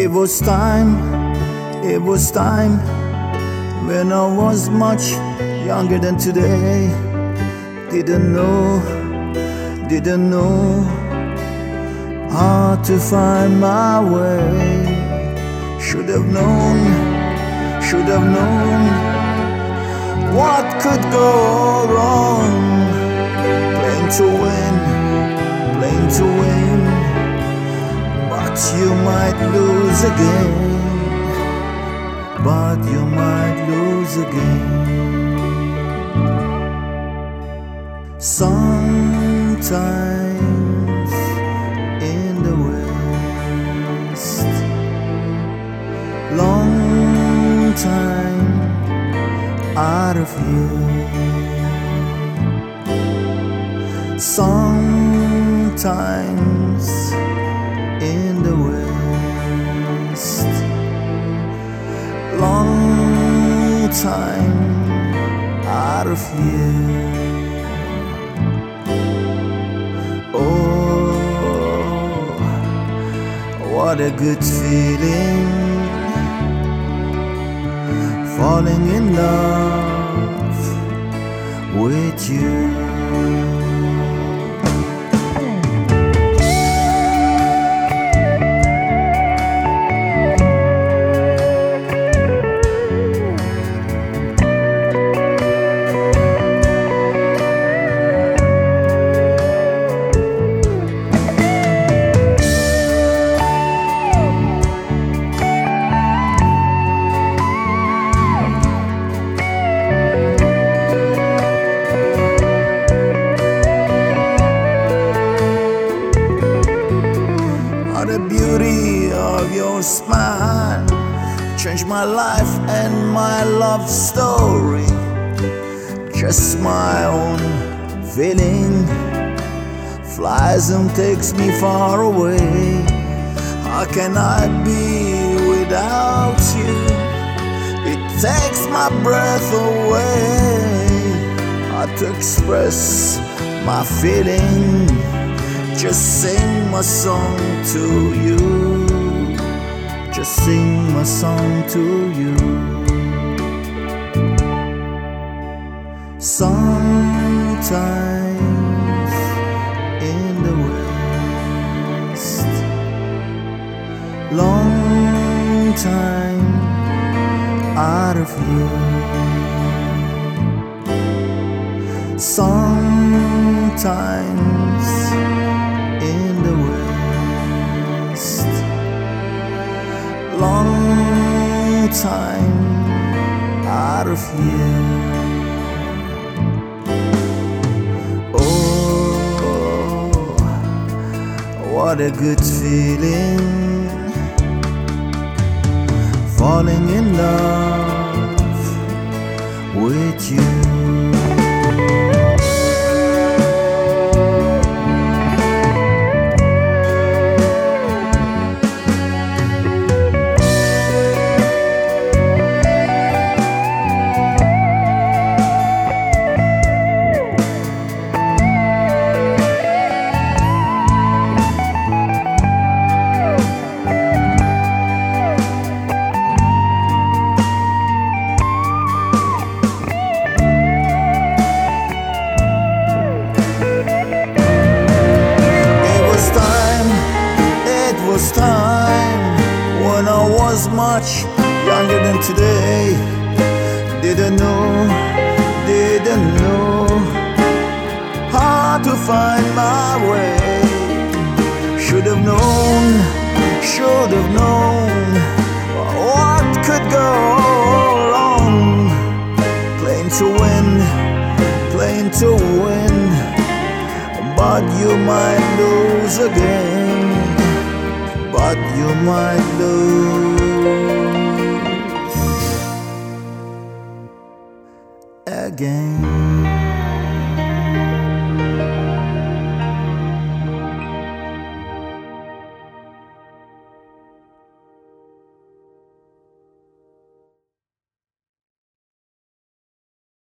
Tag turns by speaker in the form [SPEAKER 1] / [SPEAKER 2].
[SPEAKER 1] It was time when I was much younger than today. Didn't know how to find my way. Should have known what could go wrong. Playing to win, but you might lose again. Sometimes in the West, long time out of here. Sometimes in the West, long time out of here. Oh, what a good feeling, falling in love with you. The beauty of your smile changed my life and my love story. Just my own feeling flies and takes me far away. How can I be without you? It takes my breath away. Hard to express my feeling, just sing my song to you. Just sing my song to you. Sometimes in the West, long time out of here. Sometimes in the West, long time out of here. Oh, what a good feeling, falling in love with you. Time when I was much younger than today. Didn't know how to find my way. Should have known what could go wrong. Playing to win, but you might lose again. But you might lose